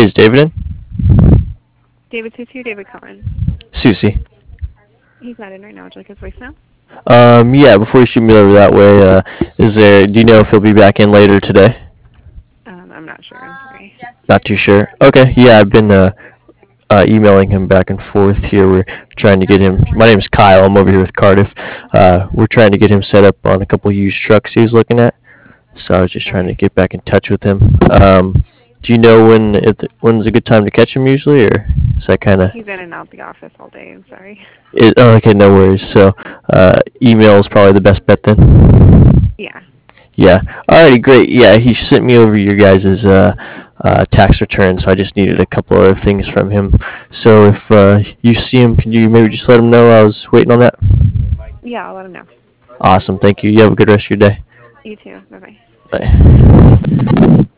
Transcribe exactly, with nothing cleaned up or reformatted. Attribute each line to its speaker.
Speaker 1: Is David in?
Speaker 2: David Susie or David Cohen?
Speaker 1: Susie.
Speaker 2: He's not in right now. Would you like his voicemail?
Speaker 1: Um, yeah, before you shoot me over that way, uh, is there, do you know if he'll be back in later today?
Speaker 2: Um, I'm not sure. I'm sorry.
Speaker 1: Not too sure. Okay, yeah, I've been, uh, uh, emailing him back and forth here. We're trying to get him, my name's Kyle, I'm over here with Cardiff. Uh, we're trying to get him set up on a couple used trucks he was looking at. So I was just trying to
Speaker 2: Okay.
Speaker 1: get back in touch with him. Um, do you know when, it, when's a good time to catch him usually, or is that kind of...
Speaker 2: He's in and out the office all day. I'm sorry.
Speaker 1: It, oh, okay, no worries. So, uh, email is probably the best bet then.
Speaker 2: Yeah.
Speaker 1: Yeah. Alrighty, great. Yeah, he sent me over your guys' uh, uh, tax return, so I just needed a couple other things from him. So if uh, you see him, can you maybe just let him know I was waiting on that?
Speaker 2: Yeah, I'll let him know.
Speaker 1: Awesome. Thank you. You have a good rest of your day.
Speaker 2: You too. Bye bye.
Speaker 1: Bye.